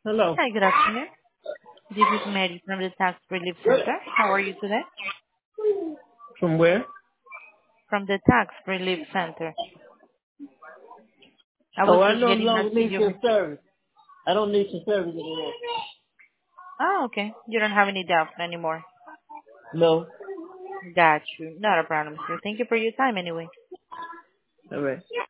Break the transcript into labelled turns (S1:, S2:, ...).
S1: Hello.
S2: Hi, good afternoon. This is Mary from the Tax Relief Center. How are you today?
S1: From where?
S2: From the Tax Relief Center. I was
S1: Oh, I
S2: just
S1: no
S2: getting back
S1: longer
S2: to
S1: need
S2: you.
S1: your service. I don't need your service anymore.
S2: Oh, okay. You don't have any doubts anymore.
S1: No.
S2: Got you. Not a problem, sir. Thank you for your time anyway.
S1: All right.